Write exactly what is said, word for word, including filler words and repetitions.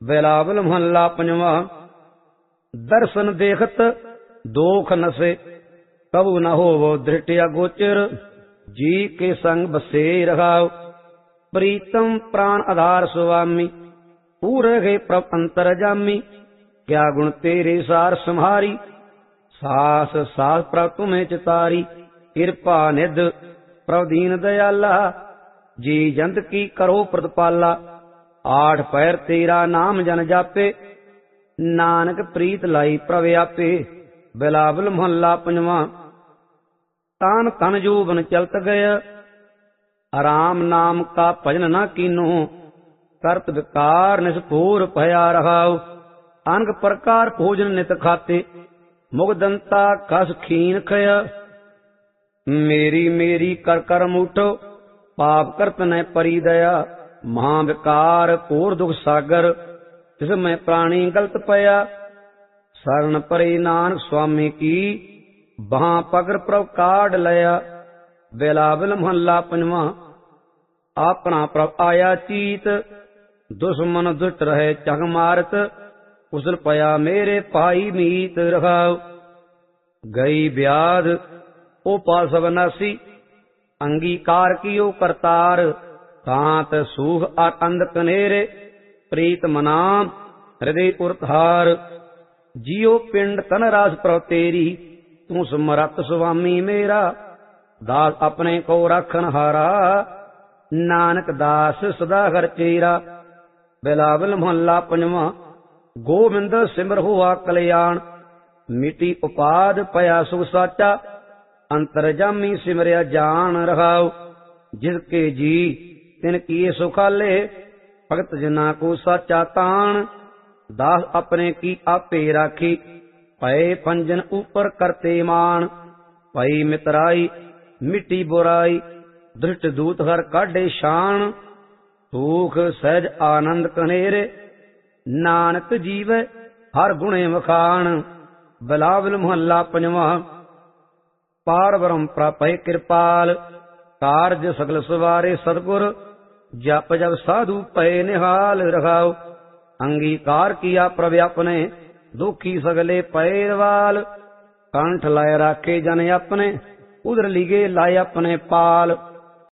बिलावल महला पंजवा। दर्शन देखत दोख नसे, कबू न होवो धृटिया गोचर। जी के संग बसे रहाओ, प्रीतम प्राण आधार स्वामी। पूरे गए प्रभ अंतर जामी, क्या गुण तेरे सार संहारी। सास सास प्रभ तुम्हें चितारी, कृपा निध प्रभ दीन दयाला। जी जंत की करो प्रतिपाला, आठ पैर तेरा नाम जन जापे। नानक प्रीत लाई प्रभ आपे। बिलावल महला पंजवा। तान तन जोबन चलत गय, राम नाम का भजन न कीनो। करत विकार निष्ठुर भया रहाओ, अनक प्रकार भोजन नित खाते। मुगदंता कस खीन खय, मेरी मेरी कर कर मुठो। पाप करत न परी दया, महाविकार घोर दुख सागर। तिसमें प्राणी गलत पया, शरण परे नानक स्वामी की। बहां पगर प्रभ काढ़ लया। बिलावल महला पंजवा। अपना प्रभ आया चीत, दुश्मन दुष्ट रहे चग मारत। कुशल पया मेरे पाई मीत रहाओ। गई व्याध उपाल सब नासी, अंगीकार कियो करतार। कांत सूख आनंद कनेरे, प्रीत मनाम हृदय उरधार। जियो पिंड तन रास प्रभ तेरी, तू समरथ स्वामी मेरा। दास अपने को राखन हारा, नानक दास सदा घर चेरा। बिलावल महला पंजवा। गोविंद सिमर हुआ कल्याण, मिटी उपाद पया सुख साचा। अंतरजामी सिमरिया जान रहाओ, जिसके जी तिन किए सुखाले। भगत जना को साचा तान, दास अपने की आपे राखी। भय पंजन ऊपर करते मान, भई मितराई मिट्टी बुराई। दृष्ट दूत हर काढ़े शान, सुख सहज आनंद कनेरे। नानक जीवै हर गुणे वखान। बिलावल महला पंजवा। पार ब्रह्म प्रापै कृपाल, कारज सकल सवारे सतगुर। जप जप साधु पै निहाल रहाओ, अंगीकार किया प्रभ अपने। दुखी सगले पैरवाल, कंठ लाय राखे जन अपने। उधर लिगे लाए अपने पाल।